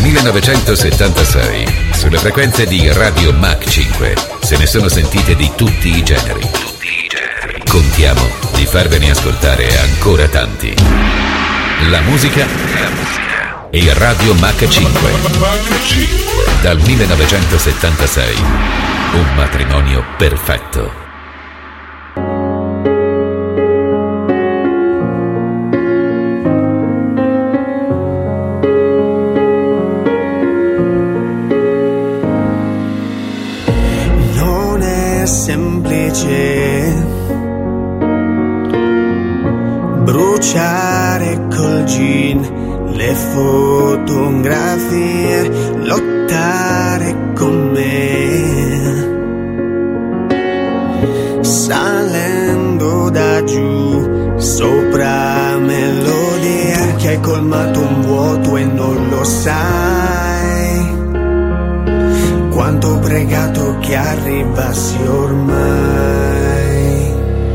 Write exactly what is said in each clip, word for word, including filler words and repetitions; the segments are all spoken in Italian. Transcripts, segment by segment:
millenovecentosettantasei, sulle frequenze di Radio Mach cinque, se ne sono sentite di tutti i generi. Tutti i generi. Contiamo di farvene ascoltare ancora tanti. La musica, la musica e Radio Mach cinque. Dal millenovecentosettantasei, un matrimonio perfetto. Bruciare col gin le fotografie, lottare con me, salendo da giù sopra melodie che hai colmato un vuoto e non lo sai. Quanto ho pregato che arrivassi ormai.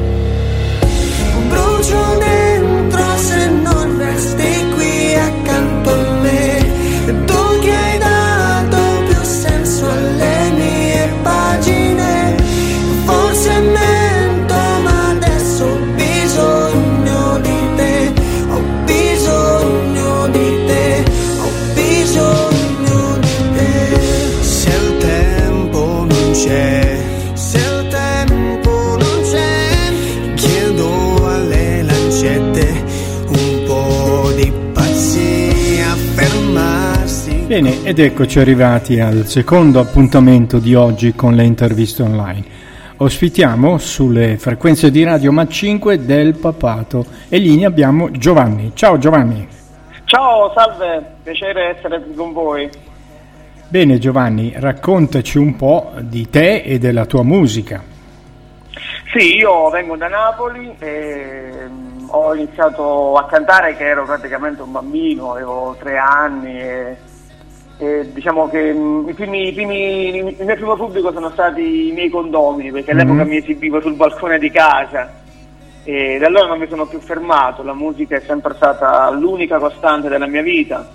Brucio dentro se non resti qui accanto a me. Tu che hai dato più senso alle mie pagine. Forse mento ma adesso ho bisogno di te. Ho bisogno di te. Ho bisogno di te. Se il tempo non c'è, se il tempo non c'è, chiedo alle lancette un po' di pazzia, fermarsi. Bene, ed eccoci arrivati al secondo appuntamento di oggi con le interviste online. Ospitiamo sulle frequenze di Radio Mach cinque del Papato e lì abbiamo Giovanni. Ciao Giovanni. Ciao, salve, piacere essere qui con voi. Bene Giovanni, raccontaci un po' di te e della tua musica. Sì, io vengo da Napoli e ho iniziato a cantare che ero praticamente un bambino, avevo tre anni e, e diciamo che i primi, i primi, il mio primo pubblico sono stati i miei condomini, perché all'epoca mm-hmm. mi esibivo sul balcone di casa e da allora non mi sono più fermato. La musica è sempre stata l'unica costante della mia vita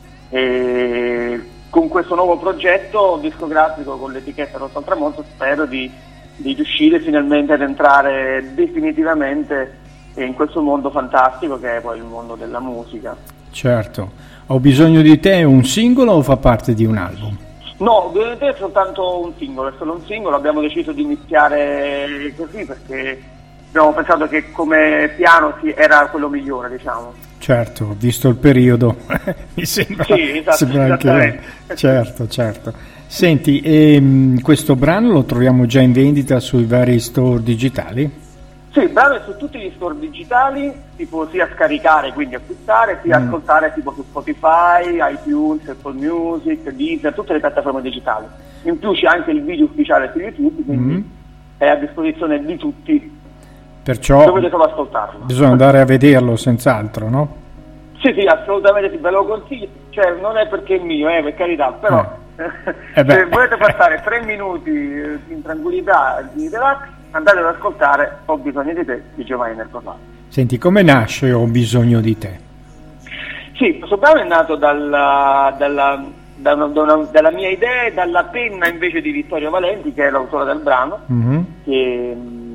e con questo nuovo progetto discografico con l'etichetta Rosso al Tramonto spero di, di riuscire finalmente ad entrare definitivamente in questo mondo fantastico che è poi il mondo della musica. Certo. Ho bisogno di te, un singolo o fa parte di un album? No, bisogno di te è soltanto un singolo, è solo un singolo. Abbiamo deciso di iniziare così perché abbiamo pensato che come piano sì, era quello migliore, diciamo. Certo, visto il periodo, mi sembra, sì, esatto, sembra anche certo, certo. Senti, ehm, questo brano lo troviamo già in vendita sui vari store digitali? Sì, il brano è su tutti gli store digitali, si può sia scaricare, quindi acquistare, sia mm. ascoltare tipo su Spotify, iTunes, Apple Music, Deezer, tutte le piattaforme digitali. In più c'è anche il video ufficiale su YouTube, quindi mm. è a disposizione di tutti. Perciò dovete solo ascoltarlo. Bisogna andare a vederlo senz'altro, no? Sì, sì, assolutamente sì, ve lo consiglio. Cioè, non è perché è mio, eh, per carità, però eh. Eh se volete passare tre minuti in tranquillità di relax, andate ad ascoltare Ho bisogno di te di Giovanni Nel Papato. Senti, come nasce Ho bisogno di te? Sì, questo brano è nato dalla, dalla, da una, da una, dalla mia idea e dalla penna invece di Vittorio Valenti, che è l'autore del brano, mm-hmm. che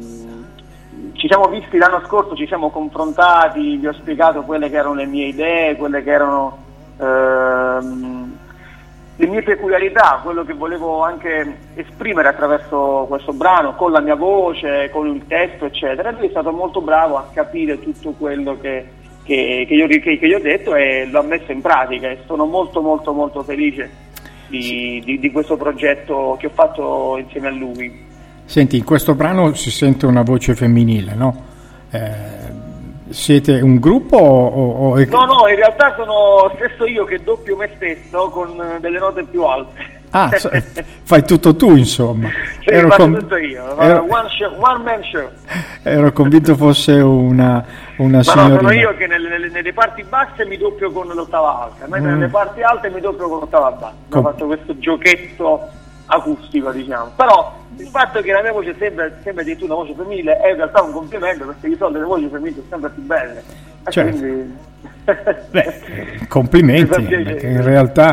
ci siamo visti l'anno scorso, ci siamo confrontati, vi ho spiegato quelle che erano le mie idee, quelle che erano ehm, le mie peculiarità, quello che volevo anche esprimere attraverso questo brano, con la mia voce, con il testo, eccetera. Lui è stato molto bravo a capire tutto quello che, che, che, io, che, che io ho detto e l'ho messo in pratica e sono molto molto molto felice di, di, di questo progetto che ho fatto insieme a lui. Senti, in questo brano si sente una voce femminile, no? Eh, siete un gruppo o, o è... No, no, in realtà sono stesso io che doppio me stesso con delle note più alte. Ah, fai tutto tu, insomma. Sì, ero faccio con... tutto io, ero... one, show, one man show. Ero convinto fosse una, una Ma signorina. no, sono io che nelle, nelle, nelle parti basse mi doppio con l'ottava alta, mentre mm. nelle parti alte mi doppio con l'ottava bassa. Com... Ho fatto questo giochetto acustico, diciamo. Però il fatto che la mia voce sembra, sembra di una voce femminile è in realtà un complimento, perché di solito le voci femminili sono sempre più belle. Certo. Quindi... Beh, complimenti, perché in realtà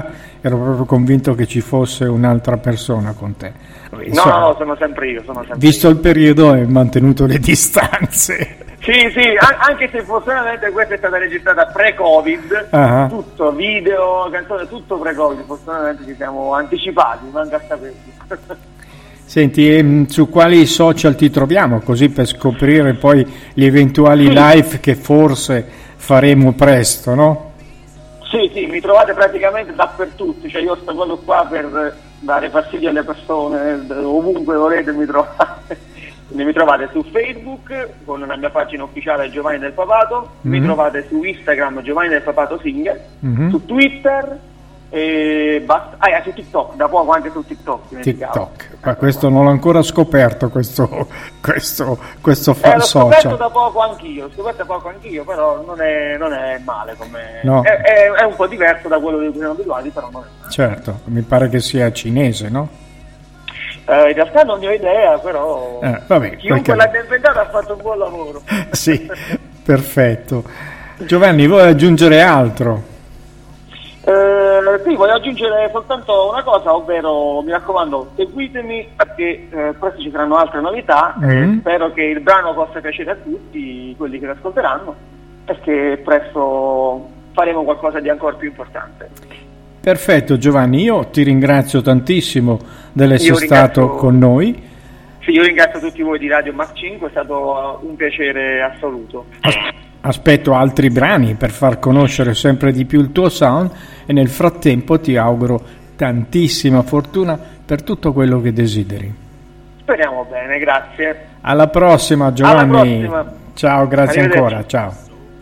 ero proprio convinto che ci fosse un'altra persona con te. No, no, no, sono sempre io, sono sempre visto io. Il periodo hai mantenuto le distanze. Sì, sì, anche se fortunatamente questa è stata registrata pre-Covid, uh-huh. tutto, video, canzone, tutto pre-Covid, fortunatamente ci siamo anticipati, manca saperlo. Senti, su quali social ti troviamo, così per scoprire poi gli eventuali sì. live che forse faremo presto, no? Sì, sì, mi trovate praticamente dappertutto, cioè io sto quello qua per dare fastidio alle persone, ovunque volete mi trovate. Mi trovate su Facebook con la mia pagina ufficiale Giovanni del Papato, mm-hmm. mi trovate su Instagram Giovanni del Papato Singer, mm-hmm. su Twitter e basta. Ah, su TikTok, da poco anche su TikTok. TikTok, ma questo non l'ho ancora scoperto, questo, questo, questo fa- eh, l'ho social. L'ho scoperto da poco anch'io, l'ho scoperto da poco anch'io, però non è, non è male come... No. È, è, è un po' diverso da quello di cui siamo abituati, però non è male. Certo, mi pare che sia cinese, no? Uh, in realtà non ne ho idea, però eh, vabbè, chiunque l'abbia inventato ha fatto un buon lavoro. Sì, perfetto. Giovanni, vuoi aggiungere altro? Uh, sì, voglio aggiungere soltanto una cosa, ovvero mi raccomando, seguitemi perché uh, presto ci saranno altre novità, mm-hmm. e spero che il brano possa piacere a tutti quelli che lo ascolteranno, perché presto faremo qualcosa di ancora più importante. Perfetto Giovanni, io ti ringrazio tantissimo dell'essere stato con noi. Sì, io ringrazio tutti voi di Radio Mach cinque, è stato un piacere assoluto. Aspetto altri brani per far conoscere sempre di più il tuo sound e nel frattempo ti auguro tantissima fortuna per tutto quello che desideri. Speriamo bene, grazie. Alla prossima Giovanni. Alla prossima. Ciao, grazie ancora, ciao.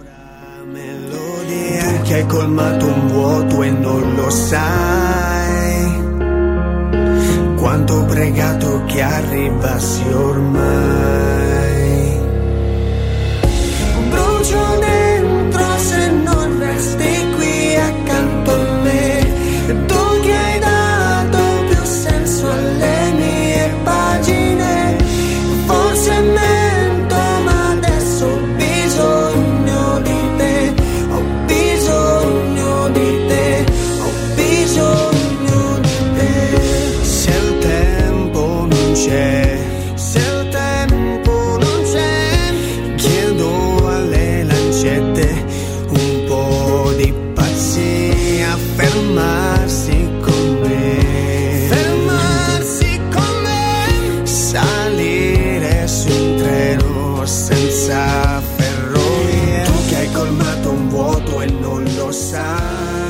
Che hai colmato un vuoto e non lo sai, quanto ho pregato che arrivassi ormai. Brucio dentro se non resti qui accanto a me, tu che hai dato più senso alle mie pagine. Forse mento ma adesso ho bisogno di te, ho bisogno di te, ho bisogno di te. Se il tempo non c'è, se il tempo non c'è, chiedo alle lancette un po' di pazzia, fermarsi con me, fermarsi con me, salire su un treno senza ferrovie, tu che hai colmato un vuoto e non lo sai.